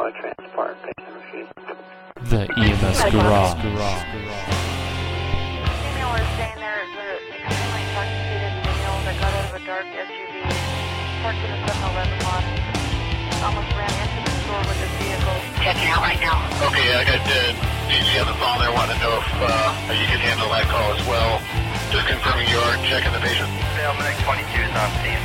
Deploy transport, patient received. The EMS Garage. Female was staying there as an extremely intoxicated male that got out of a dark SUV, parked in a 7-Eleven lot, almost ran into the store with his vehicle. Checking out right now. Okay, I got DG on the phone there. Want to know if you can handle that call as well. Just confirming you are checking the patient. Male Medic 22 is on scene.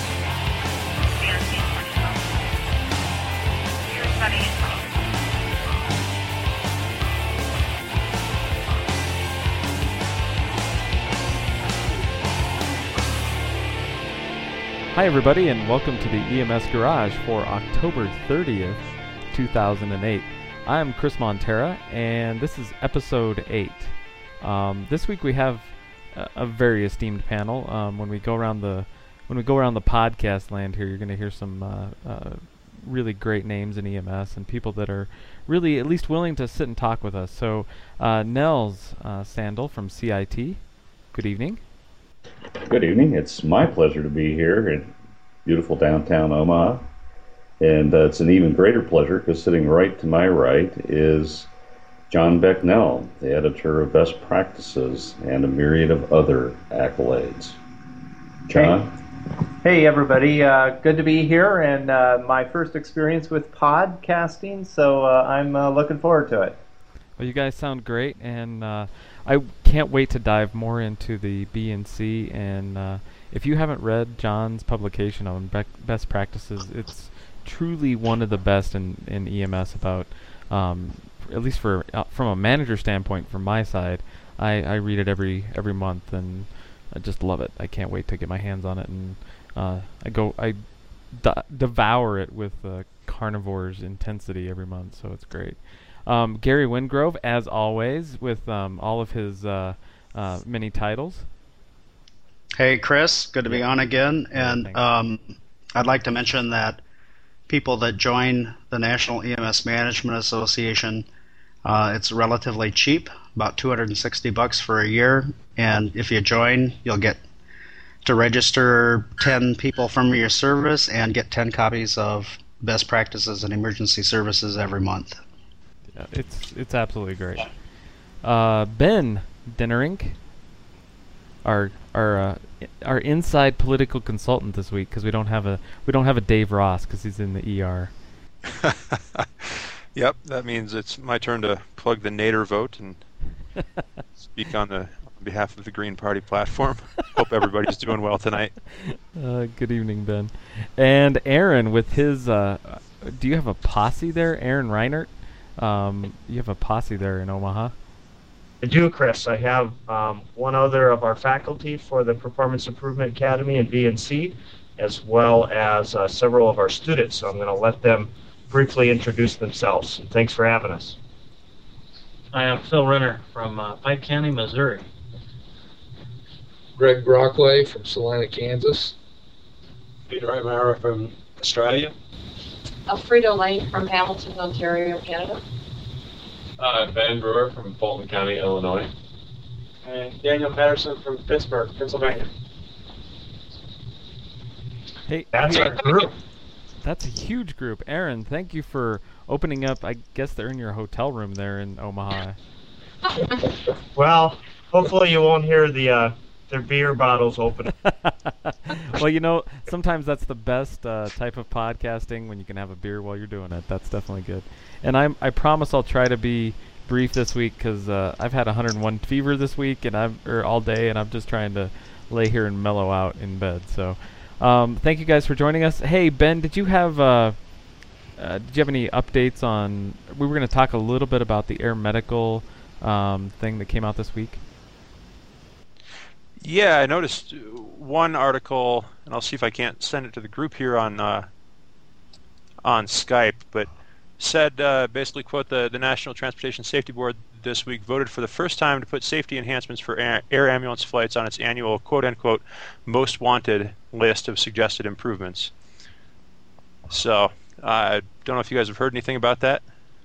Hi everybody, and welcome to the EMS Garage for October 30th, 2008. I'm Chris Montera, and this is episode 8. This week we have a very esteemed panel. When we go around the podcast land here, you're going to hear some really great names in EMS and people that are really at least willing to sit and talk with us. So, Nels Sandel from CIT, good evening. Good evening. It's my pleasure to be here in beautiful downtown Omaha. And it's an even greater pleasure because sitting right to my right is John Becknell, the editor of Best Practices and a myriad of other accolades. John? Hey everybody, good to be here, and my first experience with podcasting, so I'm looking forward to it. Well, you guys sound great, and I can't wait to dive more into the B&C, and if you haven't read John's publication on best practices, it's truly one of the best in EMS about, at least from a manager standpoint from my side, I read it every month, and I just love it. I can't wait to get my hands on it, and I devour it with carnivore's intensity every month, so it's great. Gary Wingrove, as always, with all of his many titles. Hey, Chris. Good to be on again. And I'd like to mention that people that join the National EMS Management Association, it's relatively cheap, about $260 for a year. And if you join, you'll get to register 10 people from your service and get 10 copies of Best Practices and Emergency Services every month. Yeah, it's absolutely great. Ben Dinnerink, our inside political consultant this week, because we don't have a Dave Ross because he's in the ER. Yep, that means it's my turn to plug the Nader vote and speak on behalf of the Green Party platform. Hope everybody's doing well tonight. Good evening, Ben. And Aaron with his. Do you have a posse there, Aaron Reinert? You have a posse there in Omaha. I do, Chris. I have one other of our faculty for the Performance Improvement Academy in B&C, as well as several of our students. So I'm going to let them briefly introduce themselves. And thanks for having us. I am Phil Renner from Pike County, Missouri. Greg Brockway from Salina, Kansas. Peter O'Mara from Australia. Alfredo Lane from Hamilton, Ontario, Canada. Ben Brewer from Fulton County, Illinois. And Daniel Patterson from Pittsburgh, Pennsylvania. Hey, that's a group. That's a huge group. Aaron, thank you for opening up. I guess they're in your hotel room there in Omaha. Well, hopefully you won't hear their beer bottles open. Well, sometimes that's the best type of podcasting, when you can have a beer while you're doing it. That's definitely good. And I promise I'll try to be brief this week, because I've had 101 fever this week or all day, and I'm just trying to lay here and mellow out in bed. So thank you guys for joining us. Hey, Ben, did you have any updates on? We were going to talk a little bit about the Air Medical thing that came out this week. Yeah, I noticed one article, and I'll see if I can't send it to the group here on Skype, but said, basically, quote, the National Transportation Safety Board this week voted for the first time to put safety enhancements for air ambulance flights on its annual, quote-unquote, most wanted list of suggested improvements. So, I don't know if you guys have heard anything about that.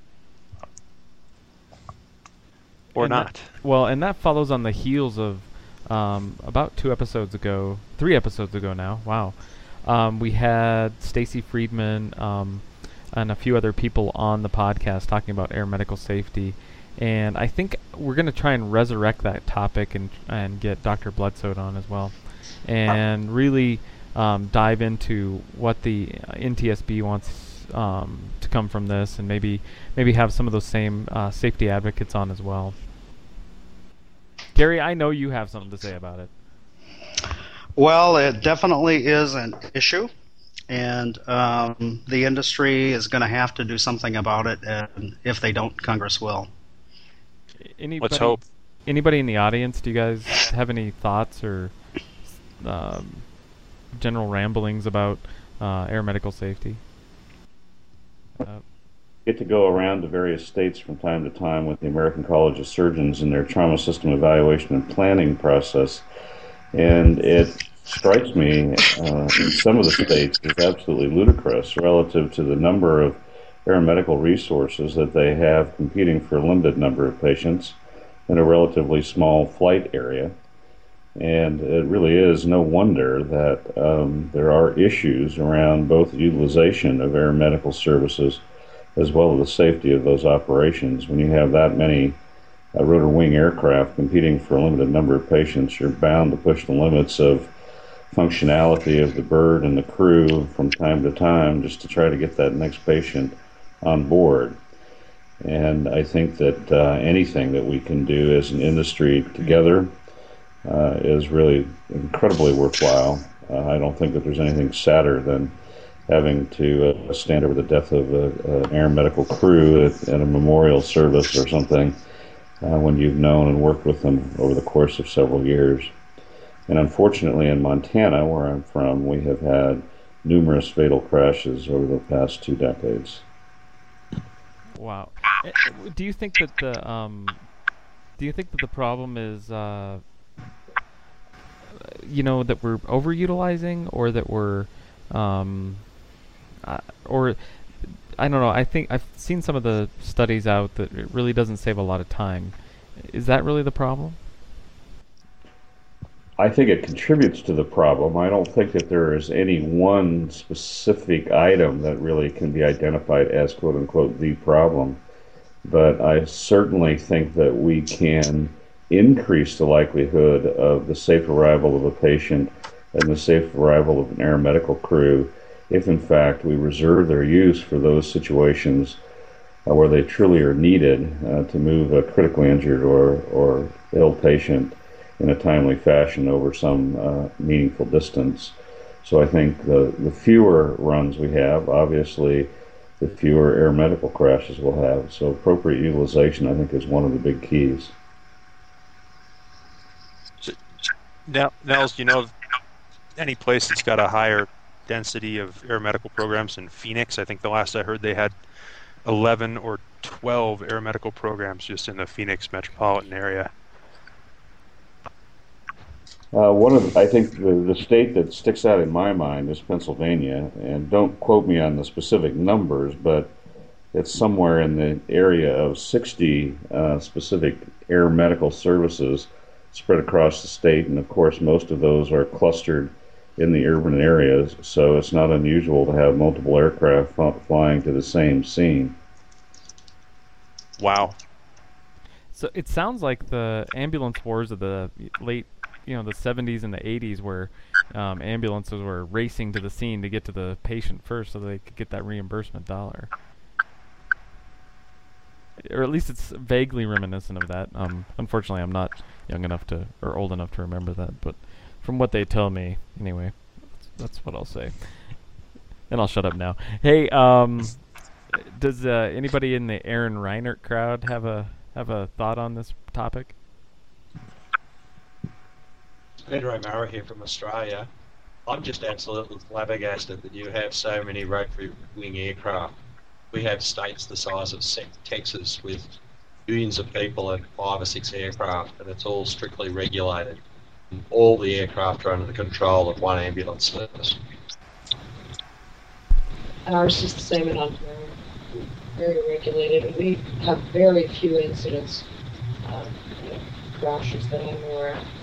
Or not. And that follows on the heels of about 3 episodes ago now. Wow. We had Stacy Friedman and a few other people on the podcast talking about air medical safety. And I think we're going to try and resurrect that topic and get Dr. Bloodsoe on as well, and really dive into what the NTSB wants to come from this, and maybe have some of those same safety advocates on as well. Gary, I know you have something to say about it. Well, it definitely is an issue, and the industry is going to have to do something about it, and if they don't, Congress will. Let's hope. Anybody in the audience, do you guys have any thoughts or general ramblings about air medical safety? Get to go around to various states from time to time with the American College of Surgeons in their trauma system evaluation and planning process, and it strikes me in some of the states is absolutely ludicrous relative to the number of aeromedical resources that they have competing for a limited number of patients in a relatively small flight area. And it really is no wonder that there are issues around both the utilization of aeromedical services as well as the safety of those operations. When you have that many rotor wing aircraft competing for a limited number of patients, you're bound to push the limits of functionality of the bird and the crew from time to time just to try to get that next patient on board. And I think that anything that we can do as an industry together is really incredibly worthwhile. I don't think that there's anything sadder than having to stand over the death of an air medical crew at a memorial service or something when you've known and worked with them over the course of several years. And unfortunately in Montana, where I'm from, we have had numerous fatal crashes over the past 2 decades. Wow. Do you think that the problem is that we're overutilizing, or that we're or I don't know, I think I've seen some of the studies out that it really doesn't save a lot of time. Is that really the problem? I think it contributes to the problem. I don't think that there is any one specific item that really can be identified as quote-unquote the problem. But I certainly think that we can increase the likelihood of the safe arrival of a patient and the safe arrival of an aeromedical crew if, in fact, we reserve their use for those situations where they truly are needed to move a critically injured or ill patient in a timely fashion over some meaningful distance. So I think the fewer runs we have, obviously, the fewer air medical crashes we'll have. So appropriate utilization, I think, is one of the big keys. Now, Nels, do you know of any place that's got a higher density of air medical programs than Phoenix? I think the last I heard they had 11 or 12 air medical programs just in the Phoenix metropolitan area. I think the state that sticks out in my mind is Pennsylvania, and don't quote me on the specific numbers, but it's somewhere in the area of 60 specific air medical services spread across the state, and of course most of those are clustered in the urban areas, so it's not unusual to have multiple aircraft flying to the same scene. Wow. So it sounds like the ambulance wars of the late the 70s and the 80s, where ambulances were racing to the scene to get to the patient first so they could get that reimbursement dollar. Or at least it's vaguely reminiscent of that. Unfortunately, I'm not young enough or old enough to remember that, but from what they tell me, anyway, that's what I'll say. And I'll shut up now. Hey, does anybody in the Aaron Reinert crowd have a thought on this topic? Peter O'Mara here from Australia. I'm just absolutely flabbergasted that you have so many rotary wing aircraft. We have states the size of Texas with millions of people and 5 or 6 aircraft, and it's all strictly regulated. All the aircraft are under the control of one ambulance service. Ours is the same in Ontario. Very regulated. We have very few incidents of crashes that I'm aware of.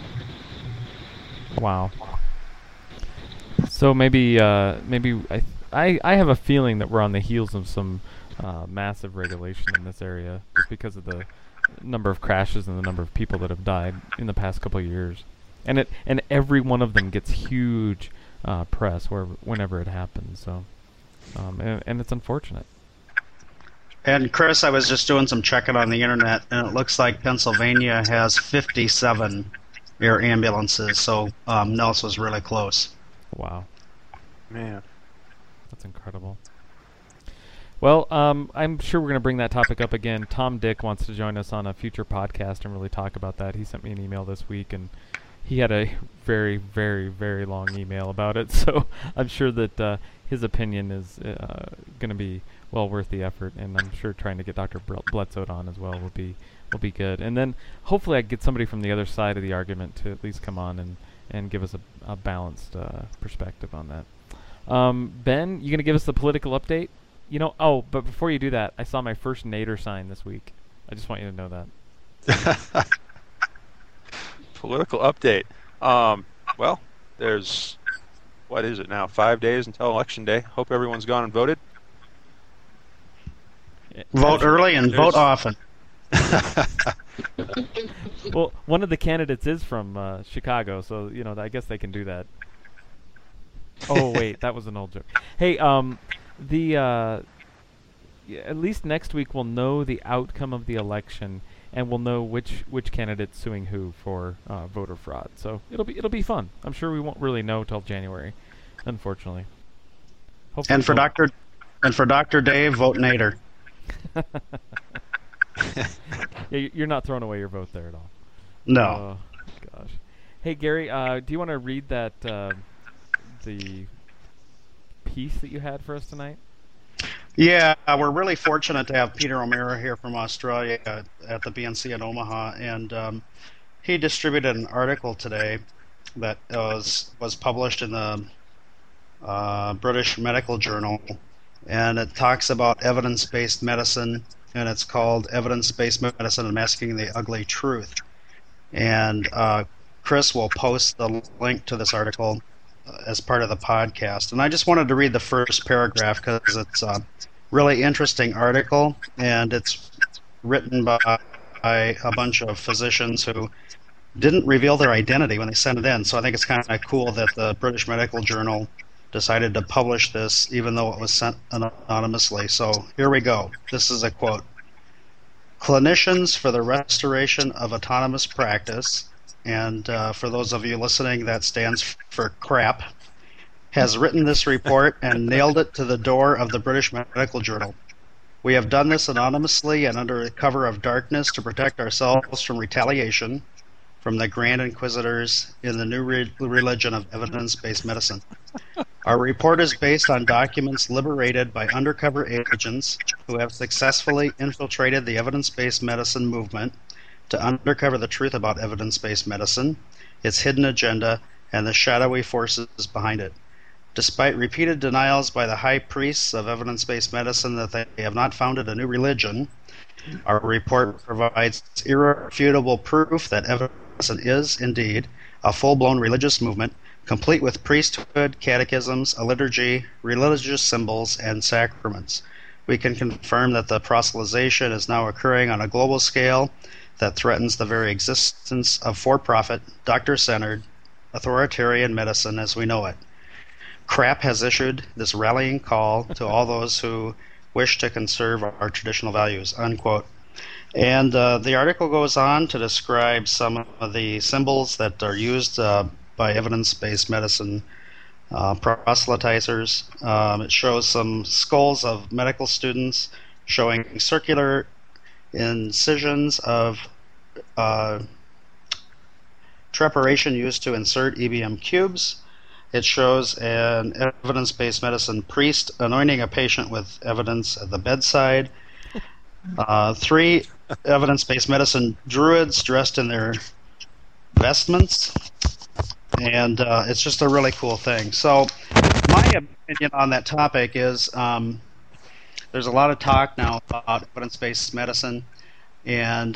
Wow. So maybe I have a feeling that we're on the heels of some massive regulation in this area, just because of the number of crashes and the number of people that have died in the past couple of years, and every one of them gets huge press whenever it happens. So, and it's unfortunate. And Chris, I was just doing some checking on the internet, and it looks like Pennsylvania has 57 air ambulances. So Nels was really close. Wow, man, that's incredible. Well, I'm sure we're going to bring that topic up again. Tom Dick wants to join us on a future podcast and really talk about that. He sent me an email this week, and he had a very, very, very long email about it. So I'm sure that his opinion is going to be well worth the effort, and I'm sure trying to get Dr. Bledsoe on as well will be good. And then hopefully I can get somebody from the other side of the argument to at least come on and give us a balanced perspective on that. Ben, you going to give us the political update? But before you do that, I saw my first Nader sign this week. I just want you to know that. Political update. Well, there's, what is it now, 5 days until Election Day. Hope everyone's gone and voted. Vote early and vote often. Well, one of the candidates is from Chicago, so, I guess they can do that. Oh, wait, that was an old joke. Hey, at least next week we'll know the outcome of the election, and we'll know which candidate's suing who for voter fraud. So it'll be fun. I'm sure we won't really know till January, unfortunately. Hopefully and for Dr. Dave, vote Nader. Yeah, you're not throwing away your vote there at all. No. Oh, gosh. Hey, Gary, do you want to read that the piece that you had for us tonight? Yeah, we're really fortunate to have Peter O'Meara here from Australia at the BNC in Omaha, and he distributed an article today that was published in the British Medical Journal, and it talks about evidence-based medicine, and it's called Evidence-Based Medicine and Masking the Ugly Truth. And Chris will post the link to this article as part of the podcast. And I just wanted to read the first paragraph because it's a really interesting article, and it's written by a bunch of physicians who didn't reveal their identity when they sent it in. So I think it's kind of cool that the British Medical Journal decided to publish this even though it was sent anonymously. So here we go. This is a quote. Clinicians for the Restoration of Autonomous Practice, and for those of you listening, that stands for CRAP, has written this report and nailed it to the door of the British Medical Journal. We have done this anonymously and under cover of darkness to protect ourselves from retaliation from the Grand Inquisitors in the new religion of evidence-based medicine. Our report is based on documents liberated by undercover agents who have successfully infiltrated the evidence-based medicine movement to uncover the truth about evidence-based medicine, its hidden agenda, and the shadowy forces behind it. Despite repeated denials by the high priests of evidence-based medicine that they have not founded a new religion, our report provides irrefutable proof that evidence is, indeed, a full-blown religious movement, complete with priesthood, catechisms, a liturgy, religious symbols, and sacraments. We can confirm that the proselytization is now occurring on a global scale that threatens the very existence of for-profit, doctor-centered, authoritarian medicine as we know it. CRAP has issued this rallying call to all those who wish to conserve our traditional values, unquote. And the article goes on to describe some of the symbols that are used by evidence-based medicine proselytizers. It shows some skulls of medical students showing circular incisions of trepiration used to insert EBM cubes. It shows an evidence-based medicine priest anointing a patient with evidence at the bedside. 3 evidence-based medicine druids dressed in their vestments. And it's just a really cool thing. So my opinion on that topic is there's a lot of talk now about evidence-based medicine, and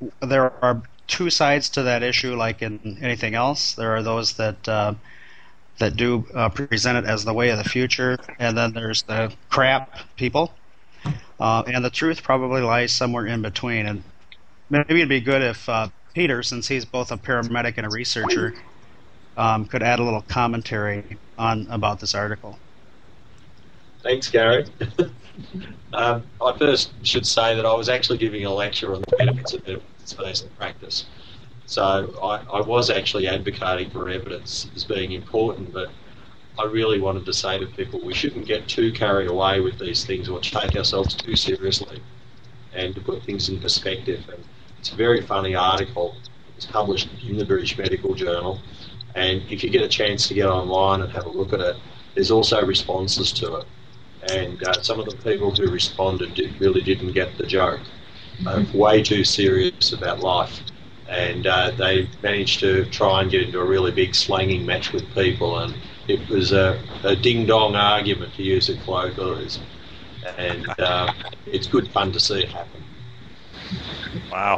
there are 2 sides to that issue like in anything else. There are those that that do present it as the way of the future, and then there's the crap people, and the truth probably lies somewhere in between. And maybe it'd be good if Peter, since he's both a paramedic and a researcher, could add a little commentary about this article. Thanks, Gary. I first should say that I was actually giving a lecture on the benefits of evidence-based practice. So I was actually advocating for evidence as being important, but I really wanted to say to people we shouldn't get too carried away with these things or take ourselves too seriously, and to put things in perspective. And it's a very funny article. It's published in the British Medical Journal, and if you get a chance to get online and have a look at it, there's also responses to it. And some of the people who responded really didn't get the joke. Way too serious about life. And they managed to try and get into a really big slanging match with people, and it was a ding-dong argument, to use a colloquialism. And it's good fun to see it happen. Wow.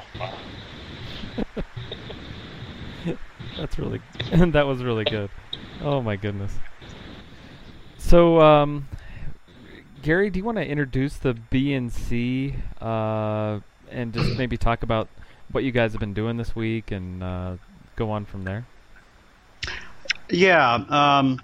That's really that was really good. Oh my goodness. So Gary, do you want to introduce the BNC and just maybe talk about what you guys have been doing this week and go on from there? Yeah.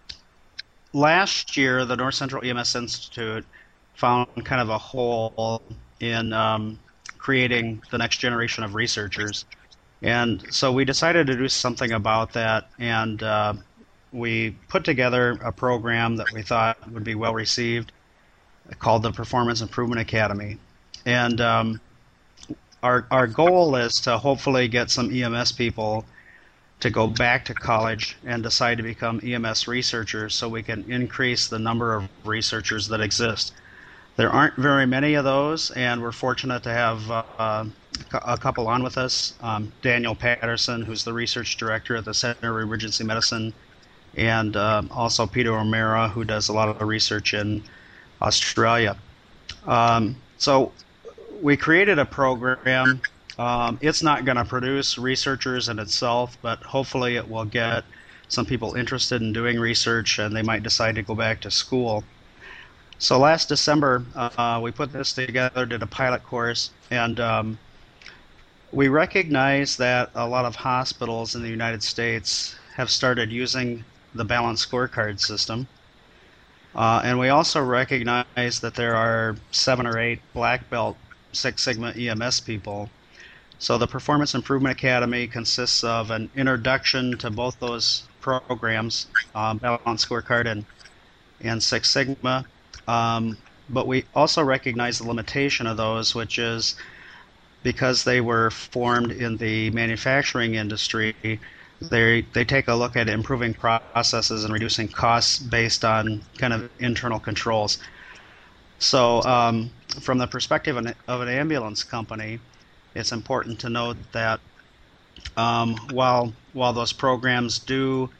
Last year, the North Central EMS Institute found kind of a hole in creating the next generation of researchers. And so we decided to do something about that, and we put together a program that we thought would be well received called the Performance Improvement Academy. And our goal is to hopefully get some EMS people to go back to college and decide to become EMS researchers so we can increase the number of researchers that exist. There aren't very many of those, and we're fortunate to have a couple on with us. Daniel Patterson, who's the research director at the Center of Emergency Medicine, and also Peter O'Mara, who does a lot of research in Australia. So we created a program. It's not going to produce researchers in itself, but hopefully it will get some people interested in doing research, and they might decide to go back to school. So last December, we put this together, did a pilot course, and we recognize that a lot of hospitals in the United States have started using the balanced scorecard system. And we also recognize that there are 7 or 8 black belt Six Sigma EMS people. So the Performance Improvement Academy consists of an introduction to both those programs, balanced scorecard and Six Sigma. But we also recognize the limitation of those, which is because they were formed in the manufacturing industry, they take a look at improving processes and reducing costs based on kind of internal controls. So from the perspective of an ambulance company, it's important to note that while those programs do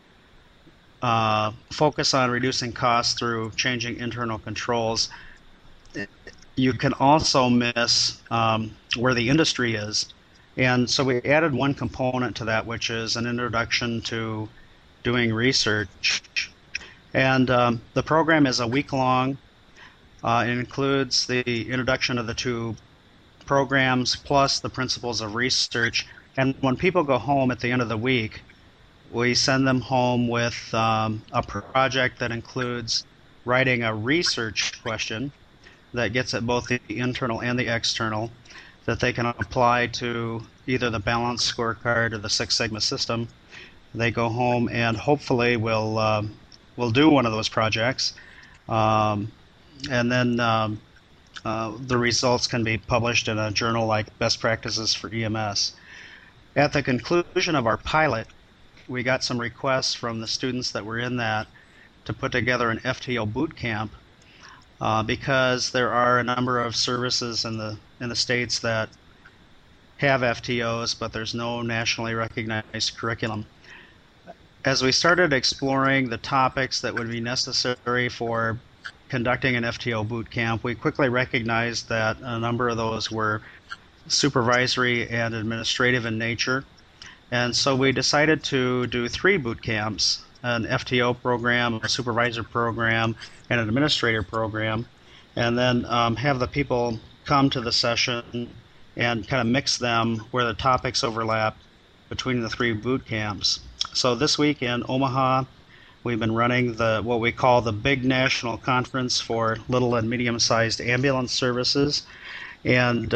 focus on reducing costs through changing internal controls, you can also miss where the industry is. And so we added one component to that, which is an introduction to doing research. And the program is a week long. It includes the introduction of the 2 programs plus the principles of research. And when people go home at the end of the week, we send them home with a project that includes writing a research question that gets at both the internal and the external that they can apply to either the balanced scorecard or the Six Sigma system. They go home and hopefully will do one of those projects, and then the results can be published in a journal like Best Practices for EMS. At the conclusion of our pilot, we got some requests from the students that were in that to put together an FTO boot camp because there are a number of services in the states that have FTOs, but there's no nationally recognized curriculum. As we started exploring the topics that would be necessary for conducting an FTO boot camp, we quickly recognized that a number of those were supervisory and administrative in nature. And so we decided to do 3 boot camps an FTO program, a supervisor program, and an administrator program, and then have the people come to the session and kind of mix them where the topics overlap between the 3 boot camps. So this week in Omaha, we've been running what we call the Big National Conference for Little and Medium-Sized Ambulance Services, and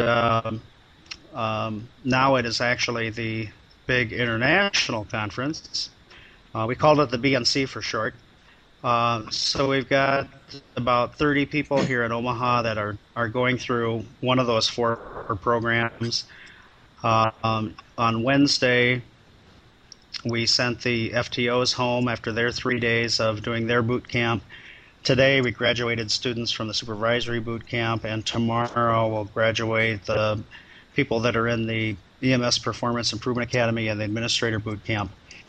now it is actually the Big International Conference. We called it the BNC for short. So we've got about 30 people here in Omaha that are going through one of those 4 programs. On Wednesday, we sent the FTOs home after their 3 days of doing their boot camp. Today, we graduated students from the supervisory boot camp, and tomorrow we'll graduate the people that are in the EMS Performance Improvement Academy and the administrator boot camp.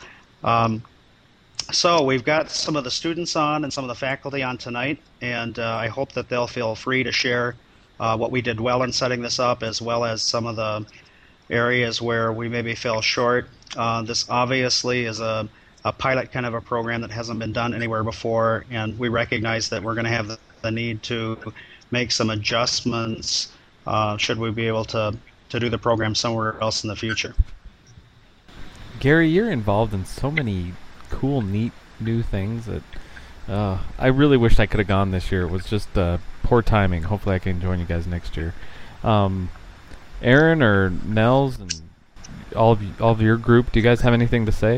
So we've got some of the students on and some of the faculty on tonight, and I hope that they'll feel free to share what we did well in setting this up, as well as some of the areas where we maybe fell short. This obviously is a pilot kind of a program that hasn't been done anywhere before, and we recognize that we're going to have the need to make some adjustments should we be able to do the program somewhere else in the future. Gary, you're involved in so many cool, neat, new things that I really wished I could have gone this year. It was just poor timing. Hopefully I can join you guys next year. Aaron or Nels and all of your group, do you guys have anything to say?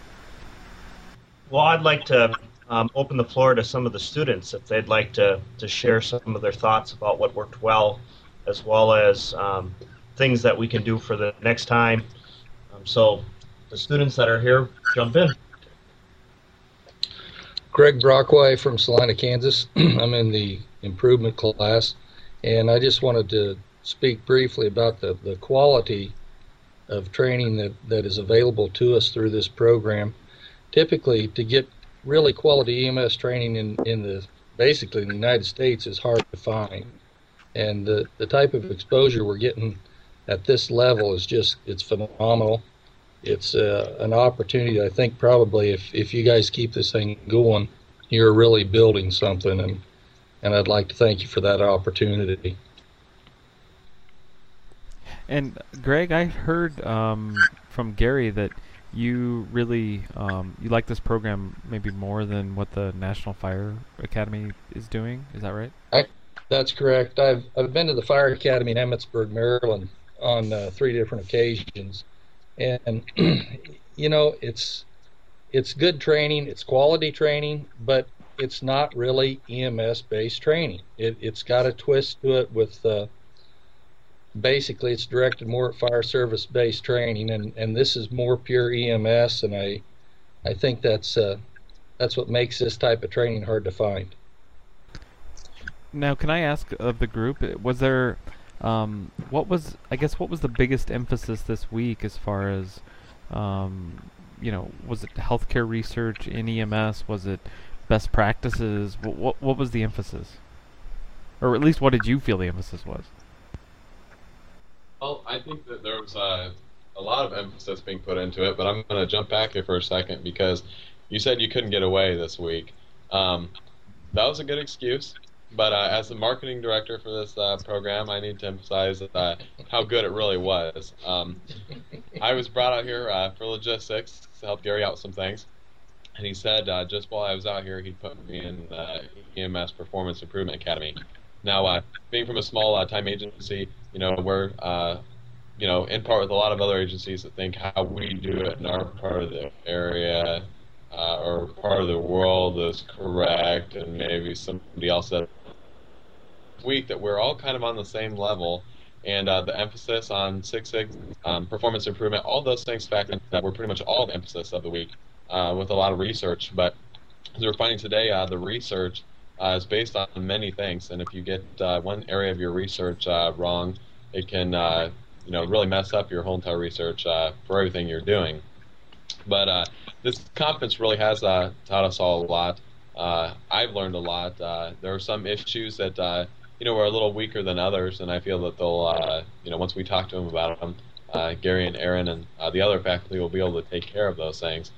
Well, I'd like to open the floor to some of the students if they'd like to share some of their thoughts about what worked well as things that we can do for the next time. So the students that are here, jump in. Greg Brockway from Salina, Kansas. I'm in the improvement class, and I just wanted to speak briefly about the quality of training that is available to us through this program. Typically, to get really quality EMS training in basically in the United States is hard to find. And the type of exposure we're getting at this level is it's phenomenal. It's an opportunity. I think probably if you guys keep this thing going, you're really building something, and I'd like to thank you for that opportunity. And Greg, I heard from Gary that you really you like this program maybe more than what the National Fire Academy is doing. Is that right? That's correct. I've been to the Fire Academy in Emmitsburg, Maryland on 3 different occasions. And you know, it's good training, it's quality training, but it's not really EMS-based training. It's got a twist to it with basically it's directed more at fire service-based training, and this is more pure EMS, and I think that's what makes this type of training hard to find. Now, can I ask of the group, was there what was the biggest emphasis this week as far as was it healthcare research in EMS? Was it best practices? What was the emphasis, or at least what did you feel the emphasis was? Well, I think that there was a lot of emphasis being put into it, but I'm going to jump back here for a second because you said you couldn't get away this week. That was a good excuse. But as the marketing director for this program, I need to emphasize how good it really was. I was brought out here for logistics to help Gary out with some things. And he said just while I was out here, he'd put me in the EMS Performance Improvement Academy. Now, being from a small time agency, we're in part with a lot of other agencies that think how we do it in our part of the area or part of the world is correct, and maybe somebody else said week that we're all kind of on the same level, and the emphasis on Six Sigma, performance improvement, all those things factor that were pretty much all the emphasis of the week with a lot of research. But as we're finding today, the research is based on many things, and if you get one area of your research wrong, it can really mess up your whole entire research for everything you're doing. But this conference really has taught us all a lot. I've learned a lot. There are some issues that were a little weaker than others, and I feel that they'll, once we talk to them about them, Gary and Aaron and the other faculty will be able to take care of those things.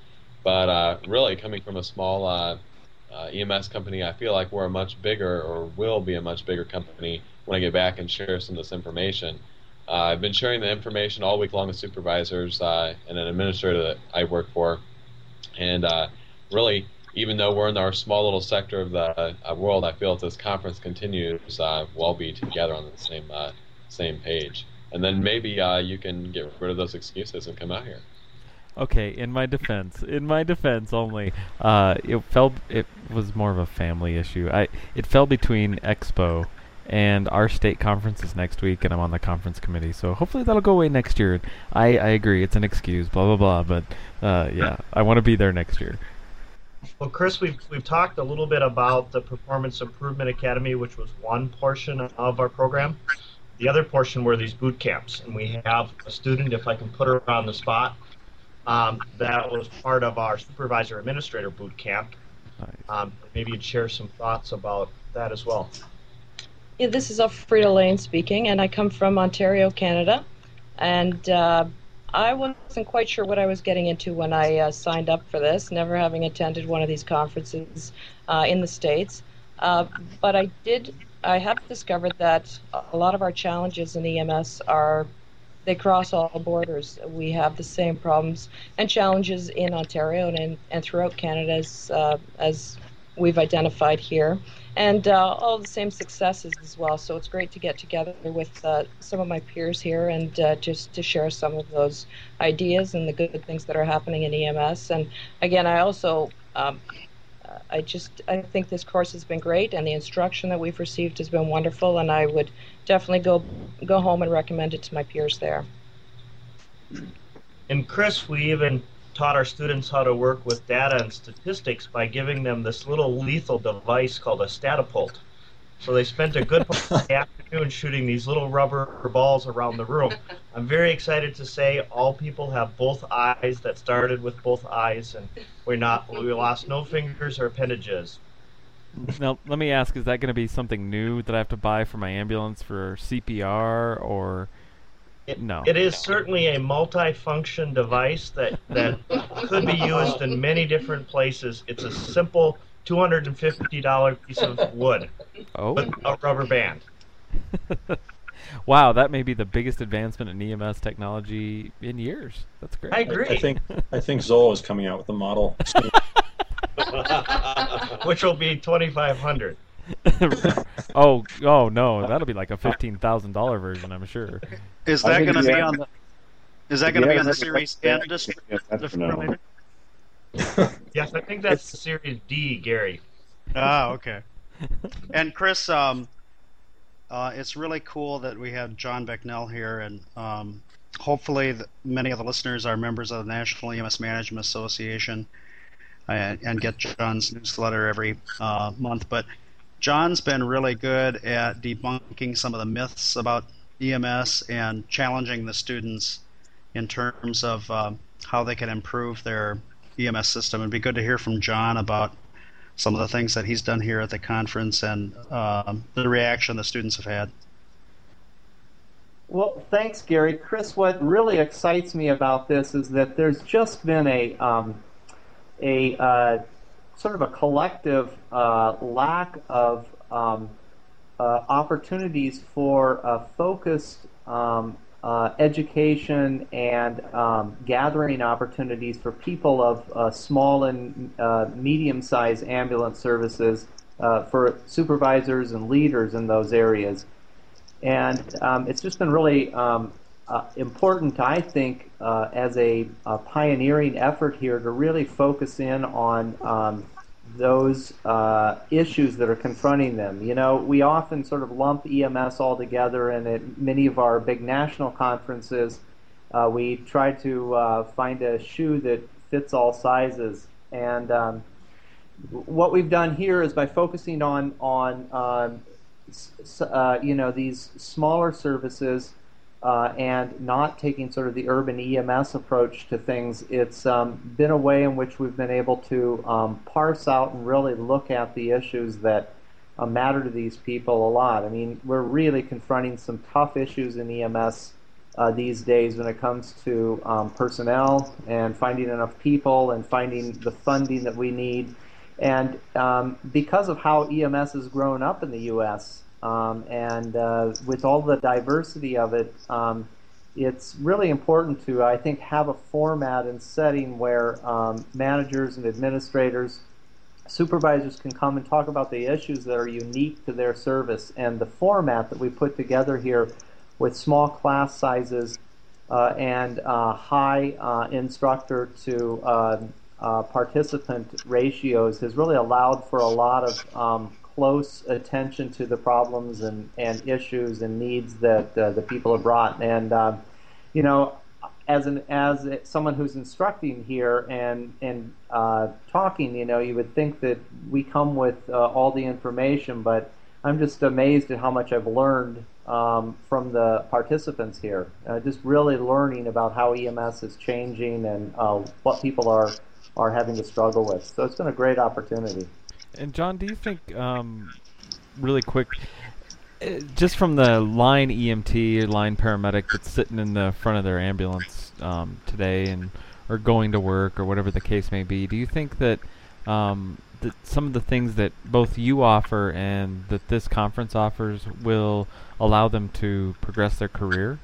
But really, coming from a small EMS company, I feel like we're a much bigger, or will be a much bigger company when I get back and share some of this information. I've been sharing the information all week long with supervisors and an administrator that I work for, and really, even though we're in our small little sector of the world, I feel if this conference continues, we'll all be together on the same page. And then maybe you can get rid of those excuses and come out here. Okay, in my defense only, it was more of a family issue. It fell between Expo and our state conference is next week, and I'm on the conference committee, so hopefully that'll go away next year. I agree, it's an excuse, blah blah blah, but yeah, I want to be there next year. Well, Chris, we've talked a little bit about the Performance Improvement Academy, which was one portion of our program. The other portion were these boot camps, and we have a student, if I can put her on the spot, that was part of our supervisor administrator boot camp. Nice. Maybe you'd share some thoughts about that as well. Yeah, this is Elfrida Lane speaking, and I come from Ontario, Canada. And I wasn't quite sure what I was getting into when I signed up for this, never having attended one of these conferences in the States. But I have discovered that a lot of our challenges in EMS they cross all borders. We have the same problems and challenges in Ontario and throughout Canada as we've identified here, and all the same successes as well. So it's great to get together with some of my peers here and just to share some of those ideas and the good things that are happening in EMS. And again, I also I think this course has been great, and the instruction that we've received has been wonderful, and I would definitely go home and recommend it to my peers there. And Chris, we even taught our students how to work with data and statistics by giving them this little lethal device called a Statapult. So they spent a good part of the afternoon shooting these little rubber balls around the room. I'm very excited to say all people have both eyes that started with both eyes, and we lost no fingers or appendages. Now, let me ask, is that going to be something new that I have to buy for my ambulance for CPR, or no? It is certainly a multi-function device that could be used in many different places. It's a simple $250 piece of wood with a rubber band. Wow, that may be the biggest advancement in EMS technology in years. That's great. I agree. I think Zoll is coming out with a model soon. Which will be $2,500. Oh no, that'll be like a $15,000 version, I'm sure. Is that going to be on the? Is that going to be on the Series N defibrillator? Yes, I think that's Series D, Gary. Ah, okay. And Chris, it's really cool that we have John Becknell here, and hopefully many of the listeners are members of the National EMS Management Association and get John's newsletter every month. But John's been really good at debunking some of the myths about EMS and challenging the students in terms of how they can improve their EMS system. It'd be good to hear from John about some of the things that he's done here at the conference and the reaction the students have had. Well, thanks, Gary. Chris, what really excites me about this is that there's just been a sort of a collective lack of opportunities for focused education and gathering opportunities for people of small and medium-sized ambulance services for supervisors and leaders in those areas. And it's just been really important, I think, as a pioneering effort here to really focus in on those issues that are confronting them. You know, we often sort of lump EMS all together, and at many of our big national conferences, we try to find a shoe that fits all sizes. And what we've done here is by focusing on you know, these smaller services and not taking sort of the urban EMS approach to things, it's been a way in which we've been able to parse out and really look at the issues that matter to these people a lot. I mean, we're really confronting some tough issues in EMS these days when it comes to personnel and finding enough people and finding the funding that we need. And because of how EMS has grown up in the U.S. And with all the diversity of it, it's really important to, I think, have a format and setting where managers and administrators, supervisors can come and talk about the issues that are unique to their service. And the format that we put together here with small class sizes and high instructor to participant ratios has really allowed for a lot of close attention to the problems and issues and needs that the people have brought. And you know, as someone who's instructing here and talking, you know, you would think that we come with all the information, but I'm just amazed at how much I've learned from the participants here. Just really learning about how EMS is changing and what people are having to struggle with. So it's been a great opportunity. And John, do you think, really quick, just from the line EMT, line paramedic that's sitting in the front of their ambulance today or going to work or whatever the case may be, do you think that that some of the things that both you offer and that this conference offers will allow them to progress their career?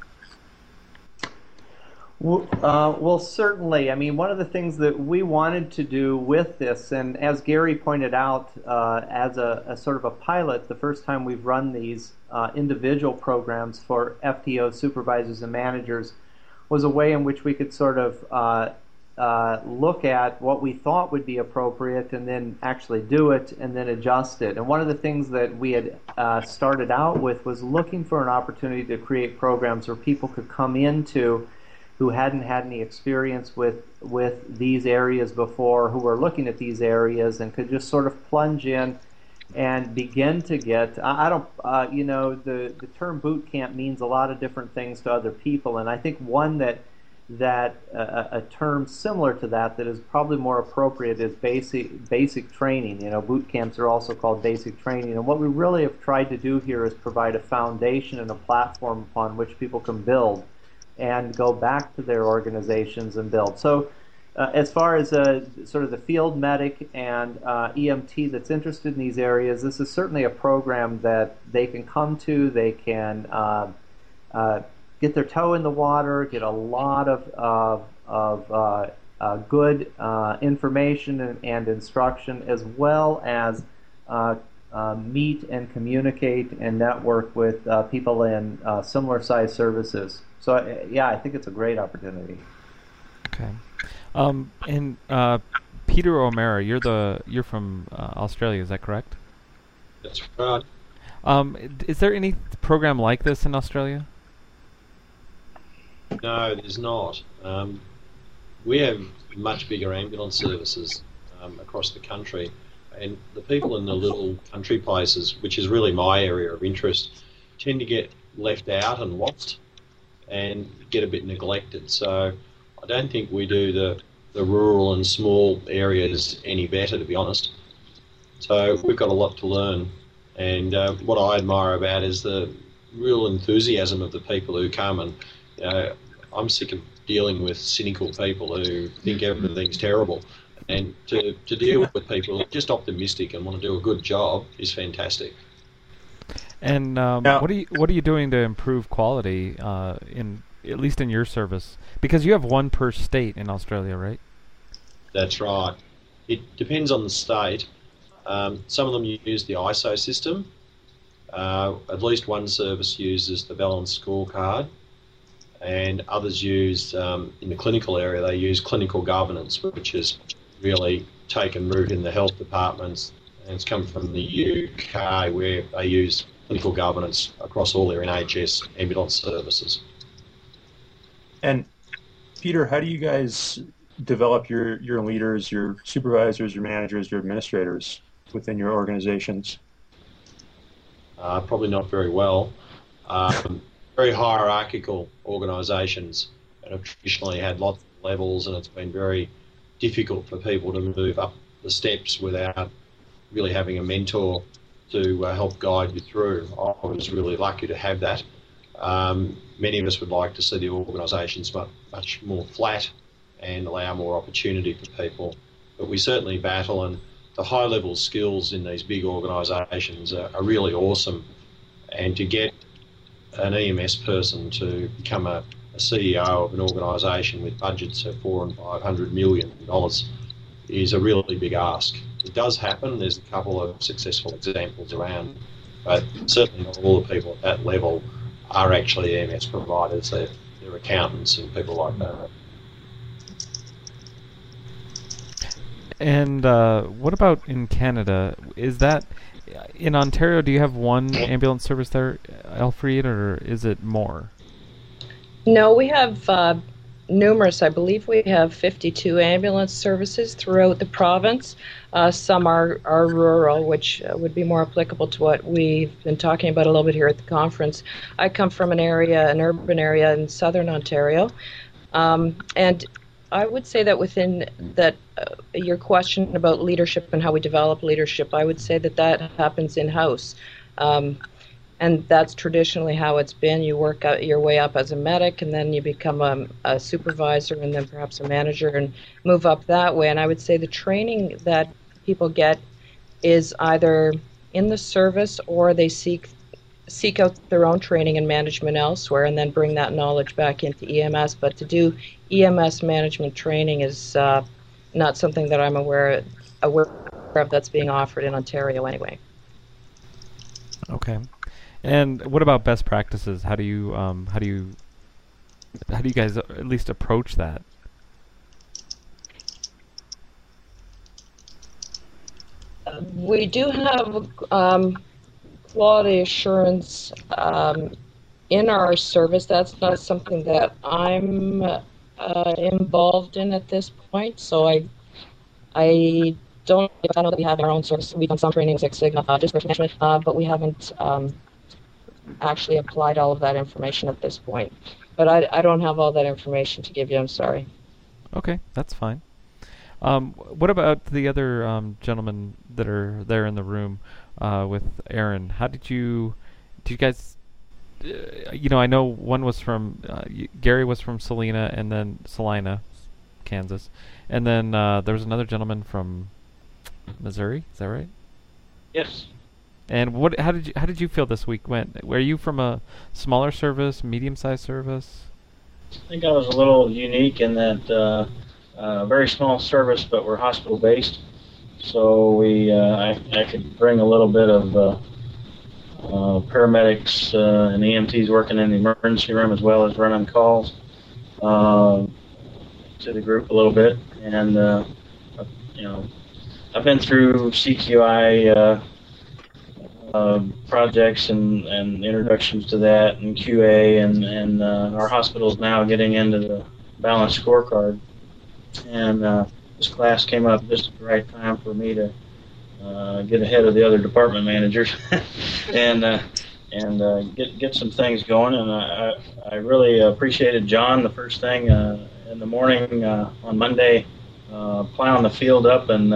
Well, certainly. I mean, one of the things that we wanted to do with this, and as Gary pointed out, as a sort of a pilot, the first time we've run these individual programs for FTO supervisors and managers, was a way in which we could sort of look at what we thought would be appropriate and then actually do it and then adjust it. And one of the things that we had started out with was looking for an opportunity to create programs where people could come into who hadn't had any experience with these areas before, who were looking at these areas and could just sort of plunge in and begin to get, you know, the term boot camp means a lot of different things to other people, and I think one that a term similar to that is probably more appropriate is basic training. You know, boot camps are also called basic training, and what we really have tried to do here is provide a foundation and a platform upon which people can build and go back to their organizations and build. So as far as sort of the field medic and EMT that's interested in these areas, this is certainly a program that they can come to. They can get their toe in the water, get a lot of good information and instruction, as well as meet and communicate and network with people in similar size services. So yeah, I think it's a great opportunity. Okay, and Peter O'Mara, you're from Australia, is that correct? That's right. Is there any program like this in Australia? No, there's not. We have much bigger ambulance services across the country, and the people in the little country places, which is really my area of interest, tend to get left out and lost and get a bit neglected. So I don't think we do the rural and small areas any better, to be honest. So we've got a lot to learn, and what I admire about is the real enthusiasm of the people who come. And I'm sick of dealing with cynical people who think everything's terrible, and to deal with people who are just optimistic and want to do a good job is fantastic. And what are you doing to improve quality at least in your service? Because you have one per state in Australia, right? That's right. It depends on the state. Some of them use the ISO system. At least one service uses the balanced scorecard, and others use, in the clinical area, they use clinical governance, which has really taken root in the health departments, and it's come from the UK, where they use clinical governance across all their NHS ambulance services. And Peter, how do you guys develop your leaders, your supervisors, your managers, your administrators within your organizations? Probably not very well. Very hierarchical organisations and have traditionally had lots of levels, and it's been very difficult for people to move up the steps without really having a mentor to help guide you through. I was really lucky to have that, Many of us would like to see the organisations much more flat and allow more opportunity for people. But we certainly battle, and the high-level skills in these big organisations are really awesome. And to get an EMS person to become a CEO of an organisation with budgets of $400 and $500 million is a really big ask. It does happen. There's a couple of successful examples around, but certainly not all the people at that level are actually EMS providers. They're accountants and people like that. And what about in Canada? Is that in Ontario? Do you have one ambulance service there, Elfriede, or is it more? No, we have numerous. I believe we have 52 ambulance services throughout the province. Some are rural, which would be more applicable to what we've been talking about a little bit here at the conference. I come from an urban area in southern Ontario, and I would say that within that, your question about leadership and how we develop leadership, I would say that happens in-house. And that's traditionally how it's been. You work out your way up as a medic, and then you become a supervisor, and then perhaps a manager, and move up that way. And I would say the training that people get is either in the service, or they seek out their own training and management elsewhere, and then bring that knowledge back into EMS. But to do EMS management training is not something that I'm aware of that's being offered in Ontario anyway. Okay. And what about best practices? How do you guys at least approach that? We do have quality assurance in our service. That's not something that I'm involved in at this point. So I know that we have our own service. We've done some training with Six Sigma, just for management, but we haven't actually applied all of that information at this point. But I don't have all that information to give you. I'm sorry. Okay, that's fine. What about the other gentlemen that are there in the room with Aaron? How did you guys? I know one was from Gary was from Salina, Kansas, and then there was another gentleman from Missouri. Is that right? Yes. And how did you feel this week went? Were you from a smaller service, medium-sized service? I think I was a little unique in that very small service, but we're hospital-based. So I could bring a little bit of paramedics and EMTs working in the emergency room, as well as running calls to the group a little bit. And I've been through CQI projects and introductions to that, and QA, and our hospital's now getting into the balanced scorecard. And this class came up just at the right time for me to get ahead of the other department managers and get some things going. And I really appreciated John the first thing in the morning on Monday, plowing the field up and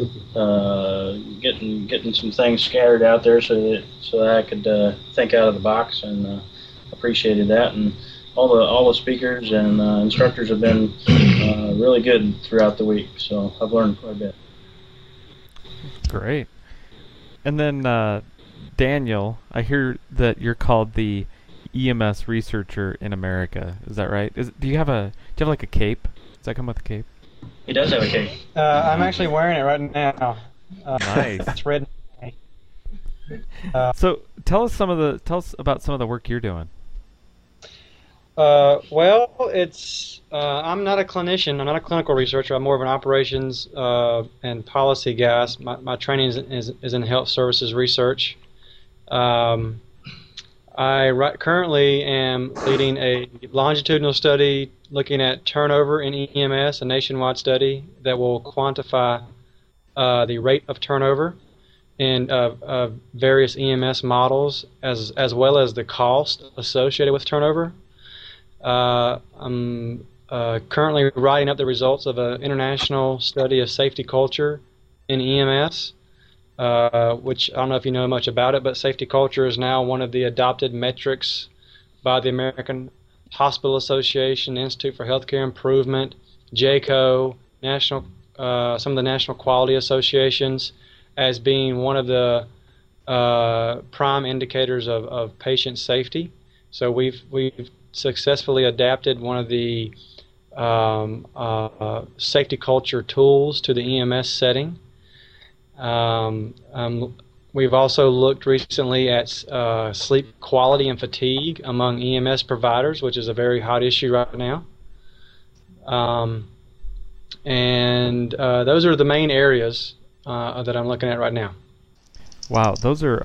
getting some things scattered out there so that I could think out of the box, and appreciated that. And all the speakers and instructors have been really good throughout the week, so I've learned quite a bit. Great. And then Daniel, I hear that you're called the EMS researcher in America. Is that right? Do you have like a cape? Does that come with a cape? He does have a cape. I'm actually wearing it right now. Nice. It's red. So tell us about some of the work you're doing. Well, it's I'm not a clinician. I'm not a clinical researcher. I'm more of an operations and policy guy. My training is in health services research. I currently am leading a longitudinal study looking at turnover in EMS, a nationwide study that will quantify the rate of turnover in various EMS models, as well as the cost associated with turnover. I'm currently writing up the results of an international study of safety culture in EMS, which I don't know if you know much about it, but safety culture is now one of the adopted metrics by the American Hospital Association, Institute for Healthcare Improvement, JCAHO, some of the national quality associations, as being one of the prime indicators of patient safety. So we've successfully adapted one of the safety culture tools to the EMS setting. We've also looked recently at sleep quality and fatigue among EMS providers, which is a very hot issue right now. And those are the main areas that I'm looking at right now. Wow, those are,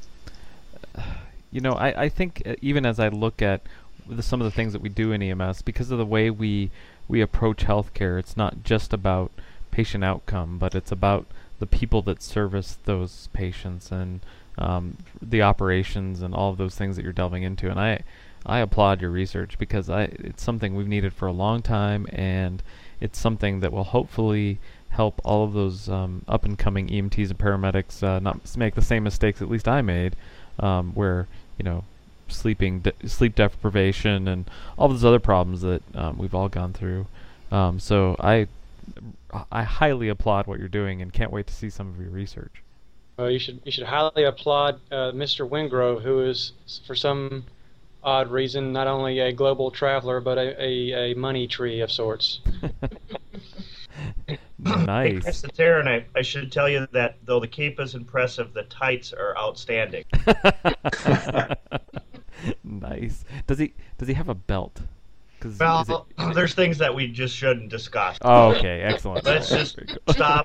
I think even as I look at some of the things that we do in EMS, because of the way we approach healthcare, it's not just about patient outcome, but it's about the people that service those patients and the operations and all of those things that you're delving into. And I applaud your research because it's something we've needed for a long time, and it's something that will hopefully help all of those up-and-coming EMTs and paramedics not make the same mistakes at least I made, where sleep deprivation and all those other problems that we've all gone through. So I highly applaud what you're doing and can't wait to see some of your research. You should highly applaud Mr. Wingrove, who is, for some odd reason, not only a global traveler but a money tree of sorts. Nice. Hey, Chris, it's Aaron. I should tell you that though the cape is impressive, the tights are outstanding. Nice. Does he have a belt? Well, there's things that we just shouldn't discuss. Oh, okay, excellent. Let's just stop.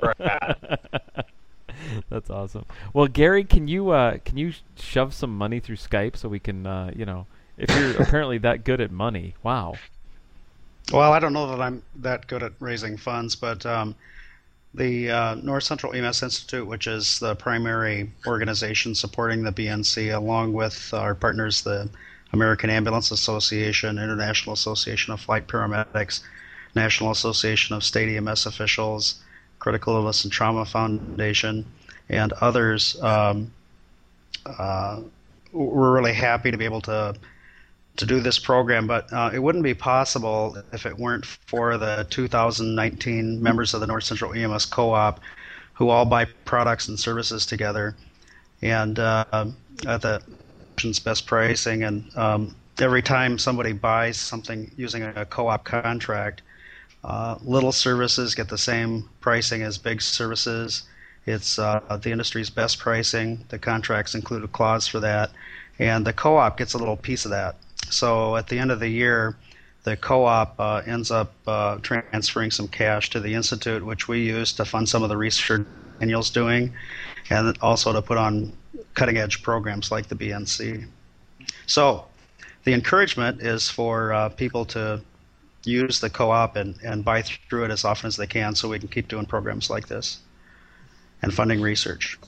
That's awesome. Well, Gary, can you shove some money through Skype so we can if you're apparently that good at money? Wow. Well, I don't know that I'm that good at raising funds, but the North Central EMS Institute, which is the primary organization supporting the BNC, along with our partners, the American Ambulance Association, International Association of Flight Paramedics, National Association of State EMS Officials, Critical Illness and Trauma Foundation, and others, we're really happy to be able to do this program, but it wouldn't be possible if it weren't for the 2019 members of the North Central EMS Co-op who all buy products and services together, and at the best pricing, and every time somebody buys something using a co-op contract, little services get the same pricing as big services. It's the industry's best pricing. The contracts include a clause for that, and the co-op gets a little piece of that. So at the end of the year, the co-op ends up transferring some cash to the Institute, which we use to fund some of the research Daniel's doing, and also to put on cutting-edge programs like the BNC. So the encouragement is for people to use the co-op and buy through it as often as they can, so we can keep doing programs like this and funding research.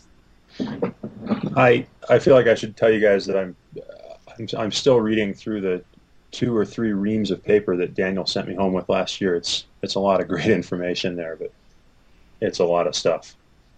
I feel like I should tell you guys that I'm still reading through the 2 or 3 reams of paper that Daniel sent me home with last year. It's a lot of great information there, but it's a lot of stuff.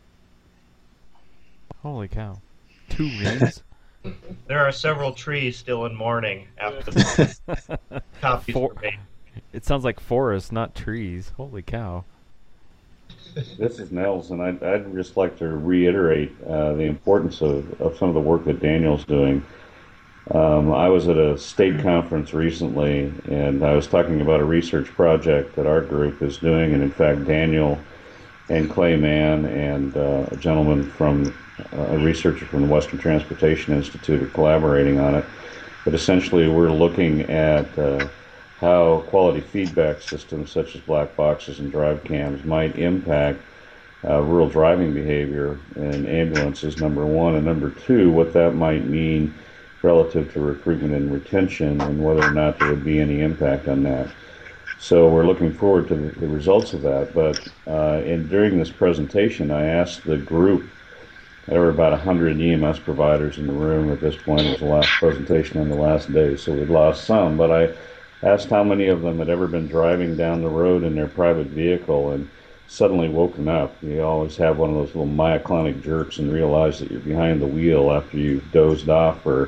Holy cow. 2 reams? There are several trees still in mourning after the copies were made. It sounds like forests, not trees. Holy cow. This is Nels, and I'd just like to reiterate the importance of some of the work that Daniel's doing. I was at a state conference recently, and I was talking about a research project that our group is doing, and in fact Daniel and Clay Mann and a gentleman from a researcher from the Western Transportation Institute are collaborating on it. But essentially we're looking at how quality feedback systems such as black boxes and drive cams might impact rural driving behavior in ambulances, number one, and number two, what that might mean relative to recruitment and retention and whether or not there would be any impact on that. So we're looking forward to the results of that. But during this presentation, I asked the group, there were about 100 EMS providers in the room at this point. It was the last presentation on the last day, so we'd lost some. But I asked how many of them had ever been driving down the road in their private vehicle and suddenly woken up. You always have one of those little myoclonic jerks and realize that you're behind the wheel after you've dozed off for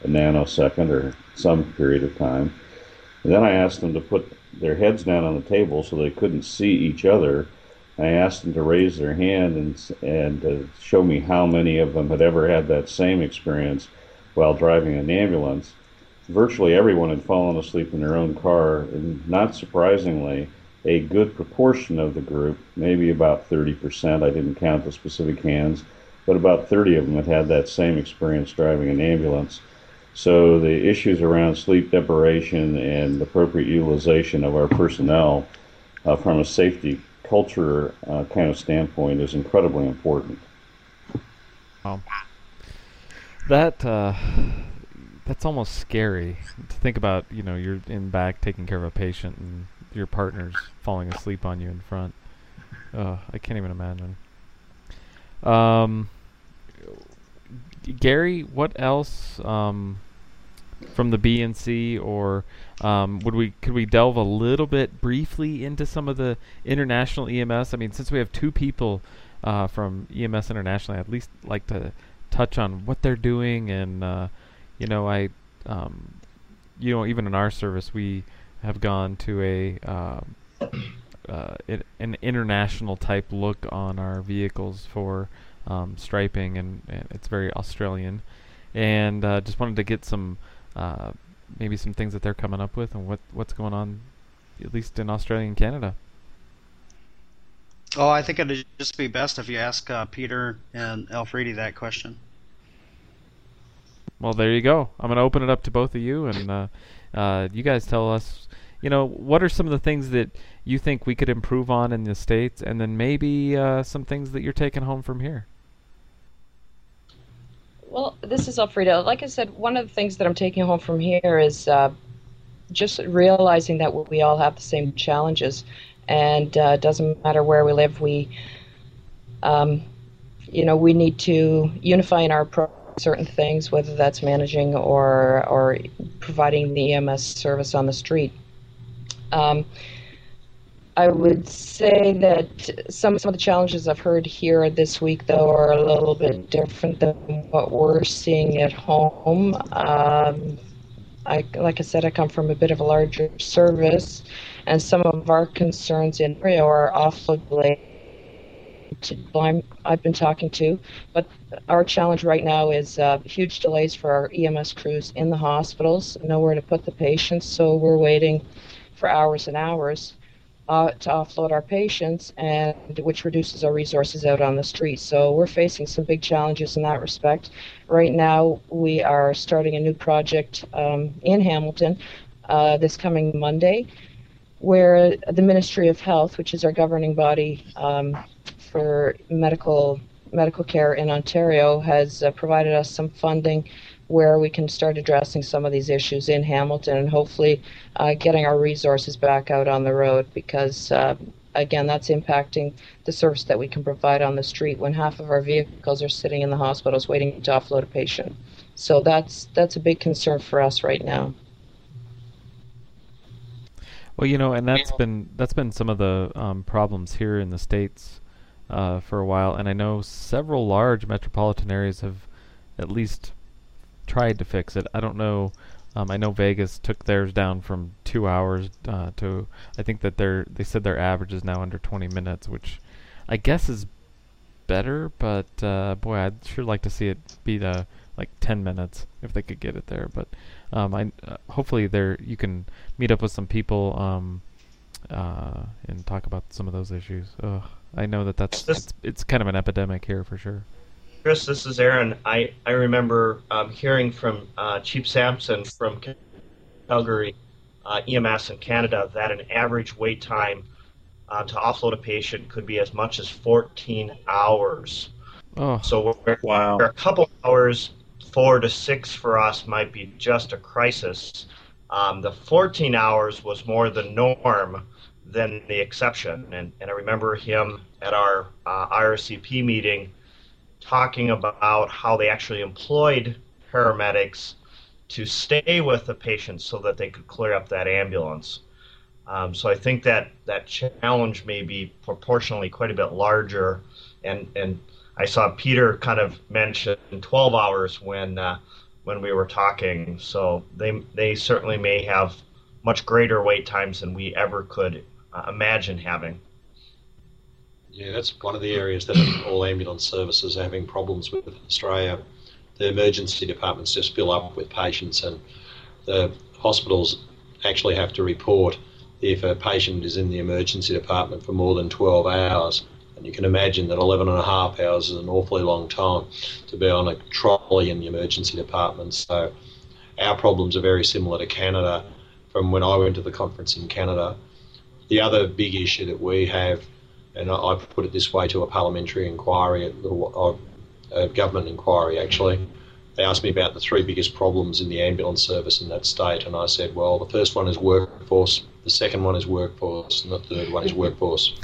a nanosecond or some period of time. And then I asked them to put their heads down on the table so they couldn't see each other. I asked them to raise their hand and show me how many of them had ever had that same experience while driving an ambulance. Virtually everyone had fallen asleep in their own car, and not surprisingly, a good proportion of the group, maybe about 30%, I didn't count the specific hands, but about 30 of them had had that same experience driving an ambulance. So the issues around sleep deprivation and appropriate utilization of our personnel from a safety culture kind of standpoint is incredibly important. Wow. That's almost scary to think about. You know, you're in back taking care of a patient and your partner's falling asleep on you in front. I can't even imagine. Gary, what else from the BNC, or could we delve a little bit briefly into some of the international EMS? I mean, since we have two people from EMS internationally, I'd at least like to touch on what they're doing. And even in our service, we have gone to an international type look on our vehicles for striping, and it's very Australian. And just wanted to get some maybe some things that they're coming up with and what's going on, at least in Australia and Canada. Oh, I think it'd just be best if you ask Peter and Elfriede that question. Well, there you go. I'm going to open it up to both of you, and you guys tell us, what are some of the things that you think we could improve on in the States, and then maybe some things that you're taking home from here. Well, this is Alfredo. Like I said, one of the things that I'm taking home from here is just realizing that we all have the same challenges, and it doesn't matter where we live. We need to unify in our approach to certain things, whether that's managing or providing the EMS service on the street. I would say that some of the challenges I've heard here this week, though, are a little bit different than what we're seeing at home. Like I said, I come from a bit of a larger service, and some of our concerns in Rio are offload I've been talking to, but our challenge right now is huge delays for our EMS crews in the hospitals, nowhere to put the patients, so we're waiting for hours and hours to offload our patients, and which reduces our resources out on the street. So we're facing some big challenges in that respect. Right now, we are starting a new project in Hamilton this coming Monday, where the Ministry of Health, which is our governing body for medical care in Ontario, has provided us some funding where we can start addressing some of these issues in Hamilton, and hopefully getting our resources back out on the road, because again, that's impacting the service that we can provide on the street when half of our vehicles are sitting in the hospitals waiting to offload a patient. So that's a big concern for us right now. Well, and that's been some of the problems here in the States for a while, and I know several large metropolitan areas have at least tried to fix it. I don't know. I know Vegas took theirs down from 2 hours to, I think that they said their average is now under 20 minutes, which I guess is better. But boy, I'd sure like to see it be like 10 minutes if they could get it there. But hopefully you can meet up with some people and talk about some of those issues. I know it's kind of an epidemic here for sure. Chris, this is Aaron. I remember hearing from Chief Sampson from Calgary EMS in Canada that an average wait time to offload a patient could be as much as 14 hours. Oh. So wow. A couple hours, 4 to 6 for us might be just a crisis. The 14 hours was more the norm than the exception. And I remember him at our IRCP meeting talking about how they actually employed paramedics to stay with the patient so that they could clear up that ambulance. So I think that challenge may be proportionally quite a bit larger. And I saw Peter kind of mention 12 hours when when we were talking. So they certainly may have much greater wait times than we ever could imagine having. Yeah, that's one of the areas that all ambulance services are having problems with in Australia. The emergency departments just fill up with patients, and the hospitals actually have to report if a patient is in the emergency department for more than 12 hours. And you can imagine that 11 and a half hours is an awfully long time to be on a trolley in the emergency department. So our problems are very similar to Canada from when I went to the conference in Canada. The other big issue that we have, and I put it this way to a parliamentary inquiry, a government inquiry actually, they asked me about the three biggest problems in the ambulance service in that state, and I said, well, the first one is workforce, the second one is workforce, and the third one is workforce.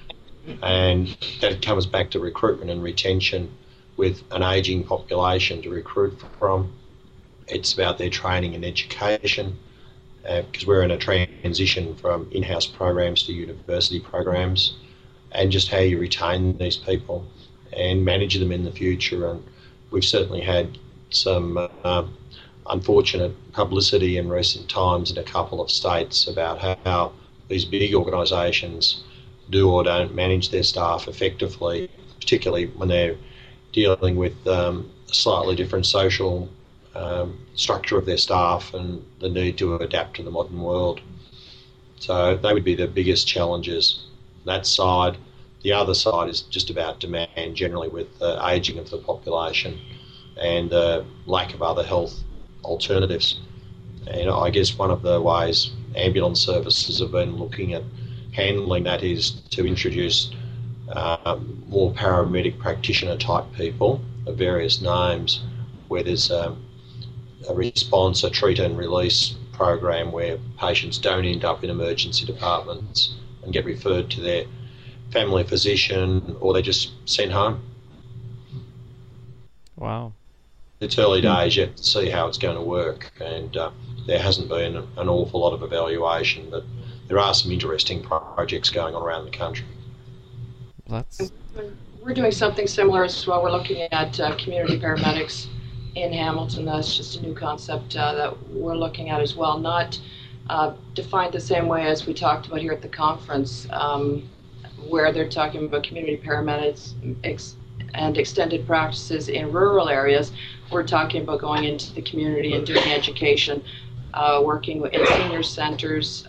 And that comes back to recruitment and retention with an ageing population to recruit from. It's about their training and education, because we're in a transition from in-house programs to university programs, and just how you retain these people and manage them in the future. And we've certainly had some unfortunate publicity in recent times in a couple of states about how these big organisations do or don't manage their staff effectively, particularly when they're dealing with a slightly different social structure of their staff and the need to adapt to the modern world. So they would be the biggest challenges. That side. The other side is just about demand generally with the ageing of the population and the lack of other health alternatives. And I guess one of the ways ambulance services have been looking at handling that is to introduce more paramedic practitioner type people of various names, where there's a response, a treat and release program where patients don't end up in emergency departments and get referred to their family physician, or they're just sent home. Wow. It's early days yet to see how it's going to work, and there hasn't been an awful lot of evaluation, but there are some interesting projects going on around the country. We're doing something similar as well. We're looking at community paramedics in Hamilton. That's just a new concept that we're looking at as well. Not defined the same way as we talked about here at the conference, where they're talking about community paramedics and extended practices in rural areas. We're talking about going into the community and doing education, working in senior centers,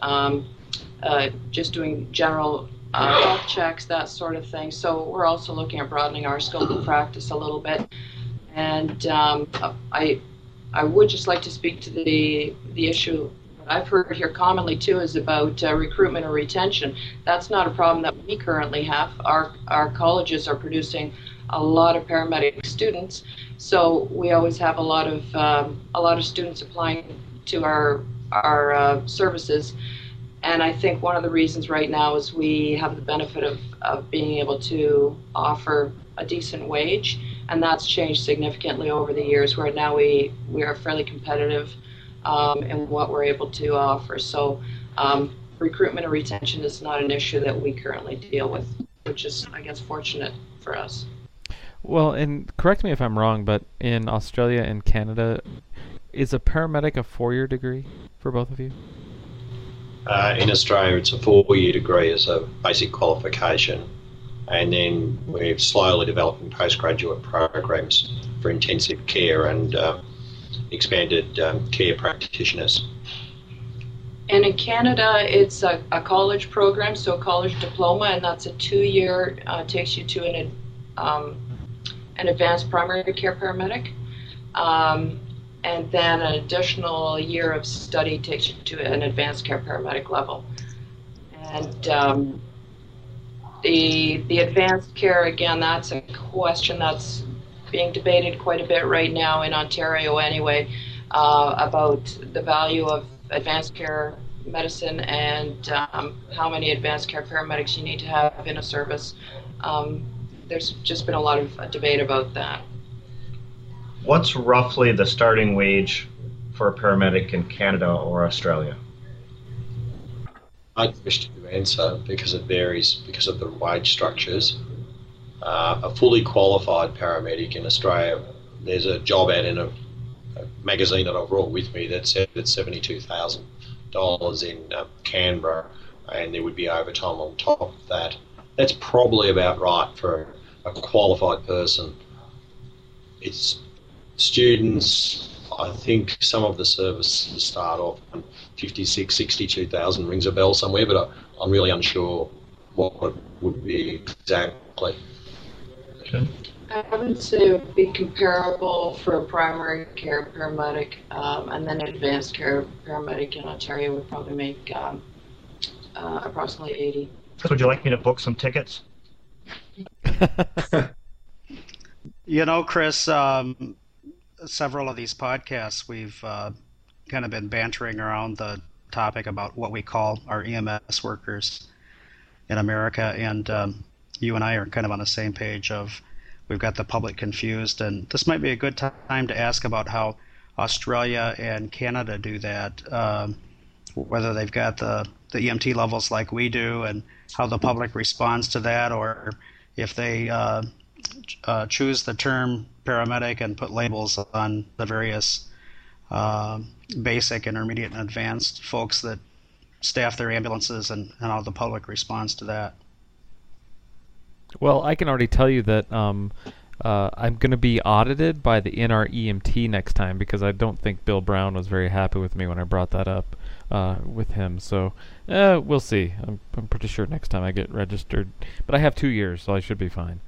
just doing general health checks, that sort of thing. So we're also looking at broadening our scope of practice a little bit. And I would just like to speak to the issue I've heard here commonly too is about recruitment or retention. That's not a problem that we currently have. Our colleges are producing a lot of paramedic students, so we always have a lot of students applying to our services. And I think one of the reasons right now is we have the benefit of being able to offer a decent wage, and that's changed significantly over the years, where now we are fairly competitive in what we're able to offer. So recruitment and retention is not an issue that we currently deal with, which is, I guess, fortunate for us. Well, and correct me if I'm wrong, but in Australia and Canada, is a paramedic a 4-year degree for both of you? In Australia, it's a 4-year degree as a basic qualification, and then we're slowly developing postgraduate programs for intensive care and expanded care practitioners. And in Canada, it's a college program, so a college diploma, and that's a 2-year, takes you to an advanced primary care paramedic. And then an additional year of study takes you to an advanced care paramedic level. And the advanced care, again, that's a question that's being debated quite a bit right now in Ontario anyway, about the value of advanced care medicine and how many advanced care paramedics you need to have in a service. There's just been a lot of debate about that. What's roughly the starting wage for a paramedic in Canada or Australia? I don't wish to answer because it varies because of the wage structures. A fully qualified paramedic in Australia, there's a job ad in a magazine that I brought with me that said it's $72,000 in Canberra, and there would be overtime on top of that. That's probably about right for a qualified person. It's students, I think some of the services start off on 56, 62,000, rings a bell somewhere, but I'm really unsure what it would be exactly. Okay. I would say it would be comparable for a primary care paramedic, and then an advanced care paramedic in Ontario would probably make approximately 80. So would you like me to book some tickets? You know, Chris, several of these podcasts we've kind of been bantering around the topic about what we call our EMS workers in America, and you and I are kind of on the same page of we've got the public confused, and this might be a good time to ask about how Australia and Canada do that, whether they've got the EMT levels like we do and how the public responds to that, or if they choose the term paramedic and put labels on the various basic, intermediate, and advanced folks that staff their ambulances, and how the public responds to that. Well, I can already tell you that I'm going to be audited by the NREMT next time, because I don't think Bill Brown was very happy with me when I brought that up with him. So we'll see. I'm pretty sure next time I get registered. But I have 2 years, so I should be fine.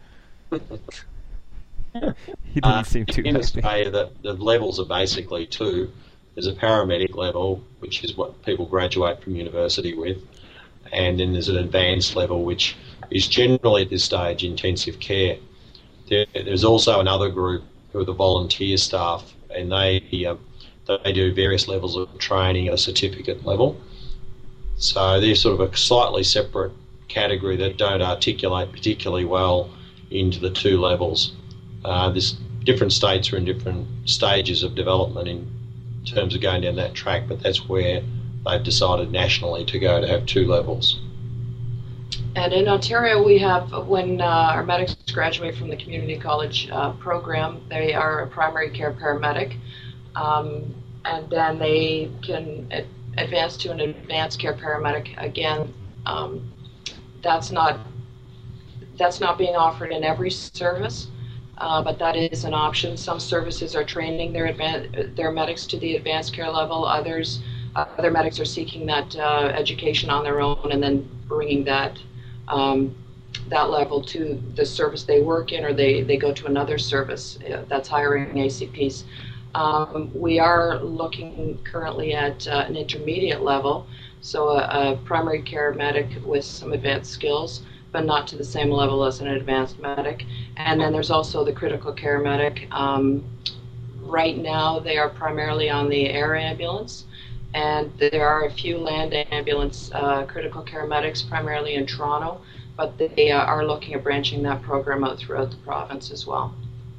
He didn't seem too in happy. Australia, the levels are basically two. There's a paramedic level, which is what people graduate from university with, and then there's an advanced level, which is generally at this stage intensive care. There's also another group who are the volunteer staff, and they do various levels of training at a certificate level. So they're sort of a slightly separate category that don't articulate particularly well into the two levels. There's different states are in different stages of development in terms of going down that track, but that's where they've decided nationally to go to have two levels. And in Ontario, we have, when our medics graduate from the community college program, they are a primary care paramedic, and then they can advance to an advanced care paramedic. Again, that's not being offered in every service, but that is an option. Some services are training their medics to the advanced care level. Other medics are seeking that education on their own and then bringing that level to the service they work in, or they go to another service that's hiring ACPs. We are looking currently at an intermediate level, so a primary care medic with some advanced skills, but not to the same level as an advanced medic. And then there's also the critical care medic. Right now they are primarily on the air ambulance, and there are a few land ambulance critical care medics, primarily in Toronto, but they are looking at branching that program out throughout the province as well.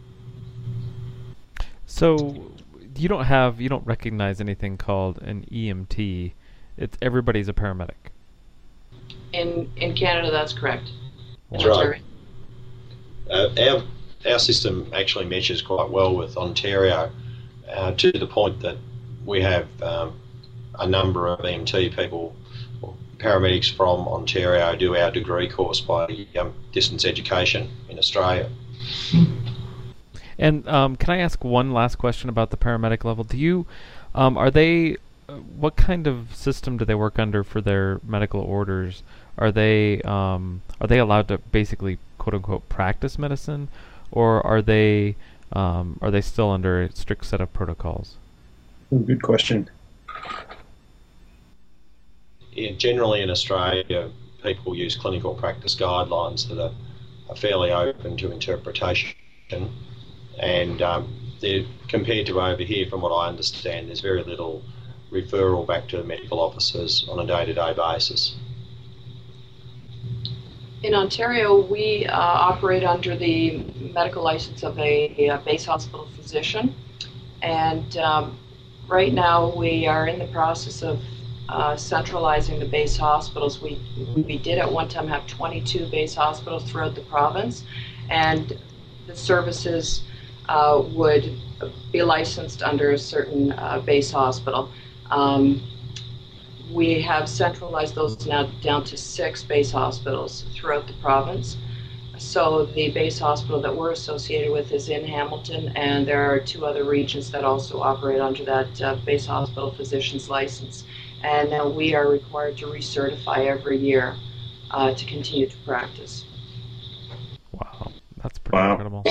So you don't recognize anything called an EMT. It's everybody's a paramedic. In Canada, that's correct. That's right. Our system actually meshes quite well with Ontario, to the point that we have a number of EMT people, paramedics from Ontario, do our degree course by distance education in Australia. And can I ask one last question about the paramedic level? Do you, what kind of system do they work under for their medical orders? Are they allowed to basically quote unquote practice medicine, or are they still under a strict set of protocols? Good question. Yeah, generally in Australia, people use clinical practice guidelines that are fairly open to interpretation, and compared to over here, from what I understand, there's very little referral back to medical officers on a day-to-day basis. In Ontario, we operate under the medical license of a base hospital physician, and right now we are in the process of centralizing the base hospitals. We did at one time have 22 base hospitals throughout the province, and the services would be licensed under a certain base hospital. We have centralized those now down to 6 base hospitals throughout the province. So the base hospital that we're associated with is in Hamilton, and there are 2 other regions that also operate under that base hospital physician's license. And now we are required to recertify every year to continue to practice. Wow, that's pretty incredible.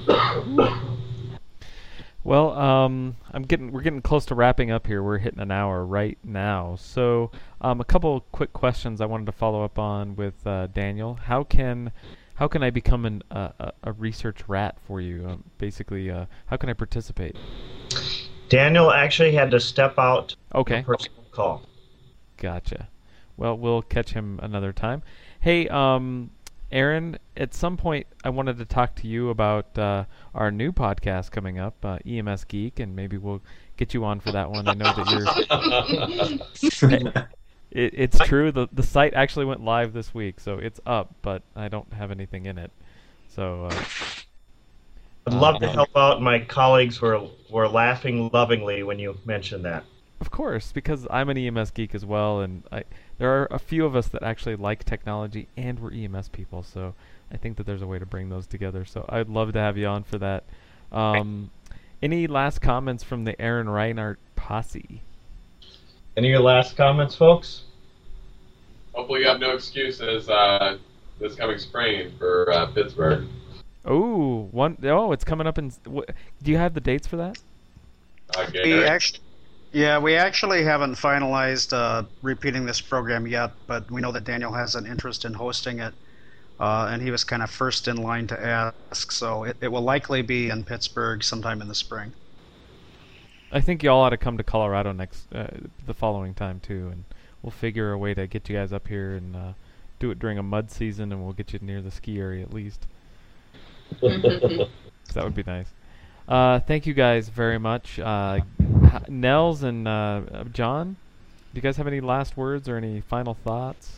Well, we're getting close to wrapping up here. We're hitting an hour right now. So, a couple quick questions I wanted to follow up on with Daniel. How can I become a research rat for you? Basically, how can I participate? Daniel actually had to step out. Okay. For a personal call. Gotcha. Well, we'll catch him another time. Hey, Aaron, at some point I wanted to talk to you about our new podcast coming up, EMS Geek, and maybe we'll get you on for that one. I know that you're... It's true. The site actually went live this week, so it's up, but I don't have anything in it. So I'd love to help out. My colleagues were laughing lovingly when you mentioned that. Of course, because I'm an EMS geek as well, and there are a few of us that actually like technology, and we're EMS people, so I think that there's a way to bring those together. So I'd love to have you on for that. Any last comments from the Aaron Reinhardt posse? Any last comments, folks? Hopefully you have no excuses this coming spring for Pittsburgh. It's coming up in... do you have the dates for that? We actually haven't finalized repeating this program yet, but we know that Daniel has an interest in hosting it, and he was kind of first in line to ask, so it will likely be in Pittsburgh sometime in the spring. I think y'all ought to come to Colorado the following time too, and we'll figure a way to get you guys up here and do it during a mud season, and we'll get you near the ski area at least. That would be nice. Thank you guys very much. Nels and John, do you guys have any last words or any final thoughts?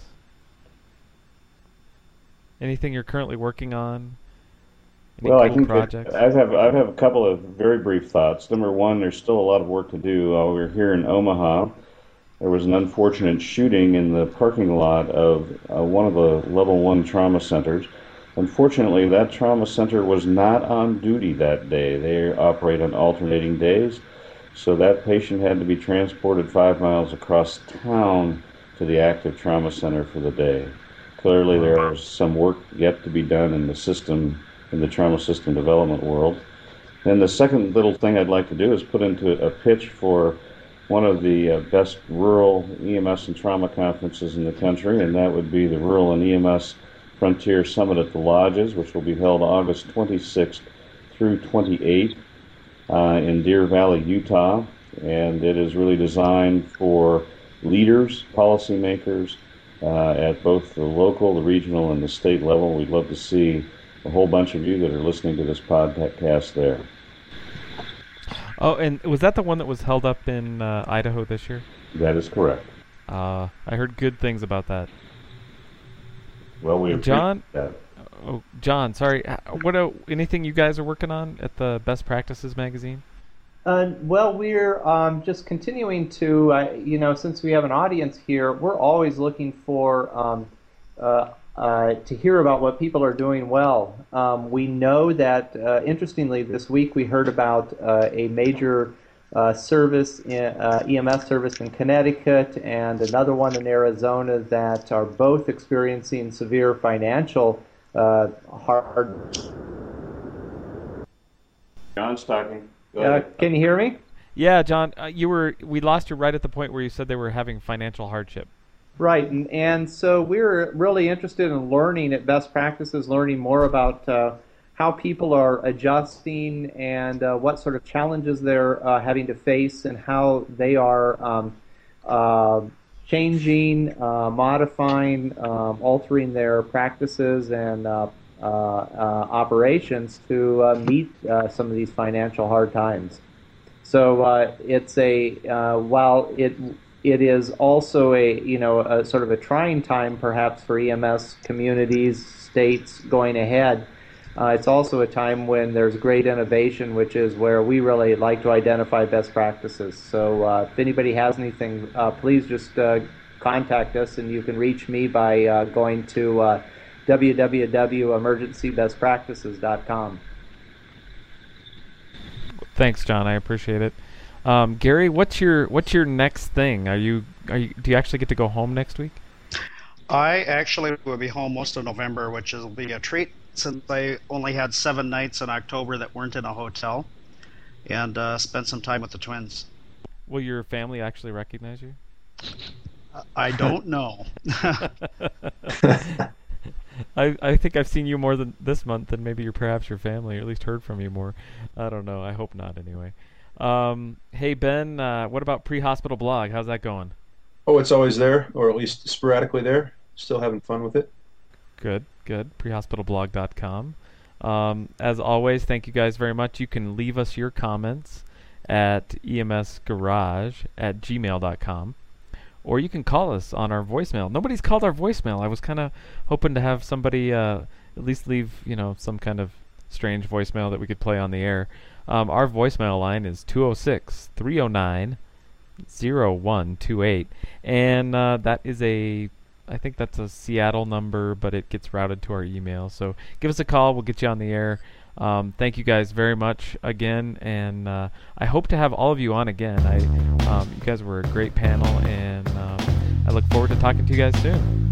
Anything you're currently working on? Well, I think I have a couple of very brief thoughts. Number one, there's still a lot of work to do. We're here in Omaha. There was an unfortunate shooting in the parking lot of one of the level 1 trauma centers. Unfortunately, that trauma center was not on duty that day. They operate on alternating days, so that patient had to be transported 5 miles across town to the active trauma center for the day. Clearly, there is some work yet to be done in the system, in the trauma system development world. And the second little thing I'd like to do is put into a pitch for one of the best rural EMS and trauma conferences in the country, and that would be the Rural and EMS Frontier Summit at the Lodges, which will be held August 26th through 28th in Deer Valley, Utah. And it is really designed for leaders, policymakers at both the local, the regional, and the state level. We'd love to see a whole bunch of you that are listening to this podcast there. Oh, and was that the one that was held up in Idaho this year? That is correct. I heard good things about that. Well, we John. That. Oh, John, sorry. Anything you guys are working on at the Best Practices magazine? Well, we're just continuing to, since we have an audience here, we're always looking for to hear about what people are doing well. We know that, interestingly, this week we heard about a major service, EMS service in Connecticut and another one in Arizona that are both experiencing severe financial hard. John's talking. Can you hear me? Yeah, John, we lost you right at the point where you said they were having financial hardship. Right, and so we're really interested in learning at Best Practices, learning more about how people are adjusting and what sort of challenges they're having to face and how they are changing, modifying, altering their practices and operations to meet some of these financial hard times. So it's while it is also a sort of a trying time perhaps for EMS communities, states going ahead. It's also a time when there's great innovation, which is where we really like to identify best practices. So if anybody has anything, please just contact us, and you can reach me by going to www.emergencybestpractices.com. Thanks, John. I appreciate it. Gary, what's your next thing? Do you actually get to go home next week? I actually will be home most of November, which will be a treat since I only had 7 nights in October that weren't in a hotel, and spent some time with the twins. Will your family actually recognize you? I don't know. I think I've seen you more than this month than maybe perhaps your family, or at least heard from you more. I don't know. I hope not, anyway. Hey, Ben, what about Pre-Hospital Blog? How's that going? Oh, it's always there, or at least sporadically there. Still having fun with it. Good. Prehospitalblog.com. As always, thank you guys very much. You can leave us your comments at emsgarage@gmail.com. Or you can call us on our voicemail. Nobody's called our voicemail. I was kind of hoping to have somebody at least leave, some kind of strange voicemail that we could play on the air. Our voicemail line is 206-309-0128. And that is I think that's a Seattle number, but it gets routed to our email. So give us a call. We'll get you on the air. Thank you guys very much again, and I hope to have all of you on again. You guys were a great panel, and I look forward to talking to you guys soon.